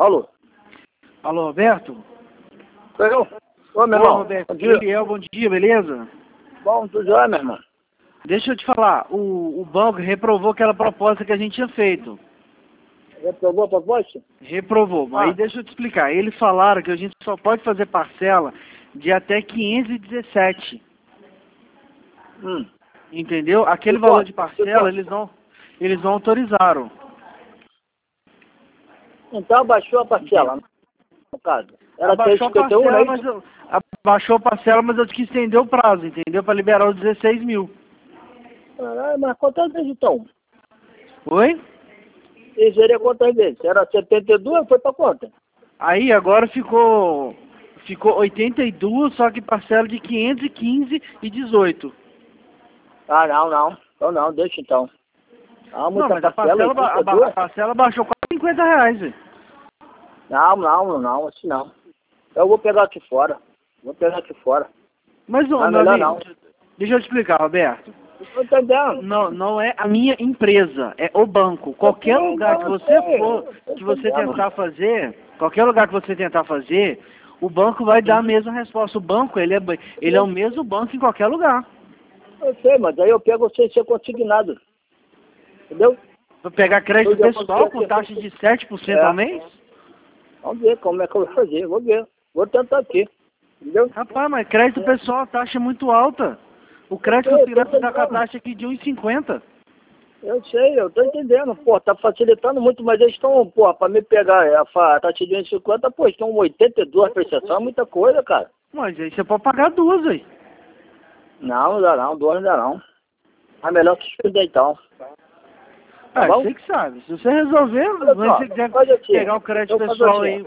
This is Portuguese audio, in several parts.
Alô? Alô, Roberto? Sou eu? Ô, meu Oi, irmão. Roberto. Bom dia. Gabriel, bom dia, beleza? Bom, tudo jóia, meu irmão? Deixa eu te falar, o banco reprovou aquela proposta que a gente tinha feito. Reprovou a proposta? Reprovou. Aí deixa eu te explicar. Eles falaram que a gente só pode fazer parcela de até 517. Entendeu? Aquele valor de parcela, eles não autorizaram. Então abaixou a parcela, no caso. Era Abaixou a 351, parcela, né? abaixou a parcela, mas eu quis estender o prazo, entendeu? Para liberar os 16 mil. Caralho, mas quantas vezes então? Oi? E seria quantas vezes? Era 72, foi pra quanto? Aí agora ficou 82, só que parcela de 515 e 18. Ah, não. Então não, deixa então. Ah, Não, muita mas a parcela, parcela baixou quase 50 reais, velho. Não, assim não. Eu vou pegar aqui fora. Mas, Não é meu melhor amigo, não. deixa eu te explicar, Roberto. Não tô entendendo. Não é a minha empresa, é o banco. Qualquer lugar que você for, que você tentar fazer, qualquer lugar que você tentar fazer, o banco vai dar a mesma resposta. O banco, ele é o mesmo banco em qualquer lugar. Eu sei, mas aí eu pego sem ser consignado. Entendeu? Vou pegar crédito pessoal com taxa de 7% ao mês? Vamos ver como é que eu vou fazer, vou ver. Vou tentar aqui. Entendeu? Rapaz, mas crédito pessoal, a taxa é muito alta. O crédito consignado dá com a taxa aqui de 1,50. Eu sei, eu tô entendendo. Pô, tá facilitando muito, mas eles estão, pô, pra me pegar a taxa de 1,50, pô, estão 82 prestação, muita coisa, cara. Mas aí você pode pagar duas, aí. Não dá não, duas não dá não. É melhor que estudar então. Ah, você que sabe. Se você resolver, se você quiser pegar o crédito pessoal aí.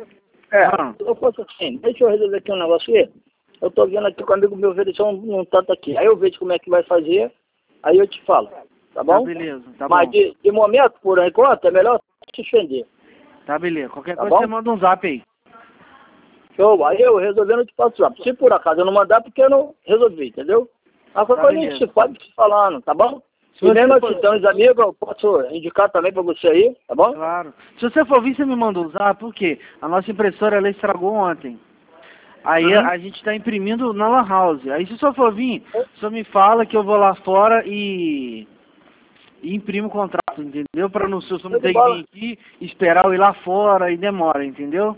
Eu faço assim, deixa eu resolver aqui um negócio aqui. Eu tô vendo aqui com um amigo meu, ver se um tanto aqui. Aí eu vejo como é que vai fazer, aí eu te falo, tá bom? Tá beleza, tá Mas bom. de momento, por enquanto, é melhor se estender. Tá beleza. Qualquer Tá coisa bom? você manda um zap aí. Show, aí eu resolvendo eu te passo lá. Se por acaso eu não mandar, porque eu não resolvi, entendeu? Mas qualquer coisa a gente se pode se falando, tá bom? E mesmo assim, então, os amigos, eu posso indicar também pra você aí, tá bom? Claro. Se você for vir, você me manda um zap, porque a nossa impressora ela estragou ontem. Aí a gente tá imprimindo na Lan House. Aí se o senhor for vir, o senhor me fala que eu vou lá fora e imprimo o contrato, entendeu? Pra não, o senhor não ter que vir aqui, esperar eu ir lá fora e demora, entendeu?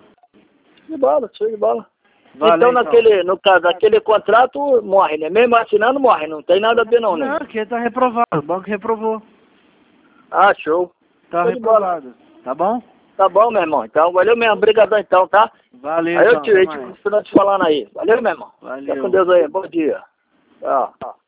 Show de bola. Valeu, então, no caso, aquele contrato morre, né? Mesmo assinando, morre, não tem nada a ver não, né? Não, porque tá reprovado, o banco reprovou. Ah, show. Tá reprovado, tá bom? Tá bom, meu irmão. Então, valeu mesmo, obrigadão então, tá? Valeu, aí eu então, te falando aí. Valeu, meu irmão. Valeu. Fica com Deus aí, bom dia. Tchau.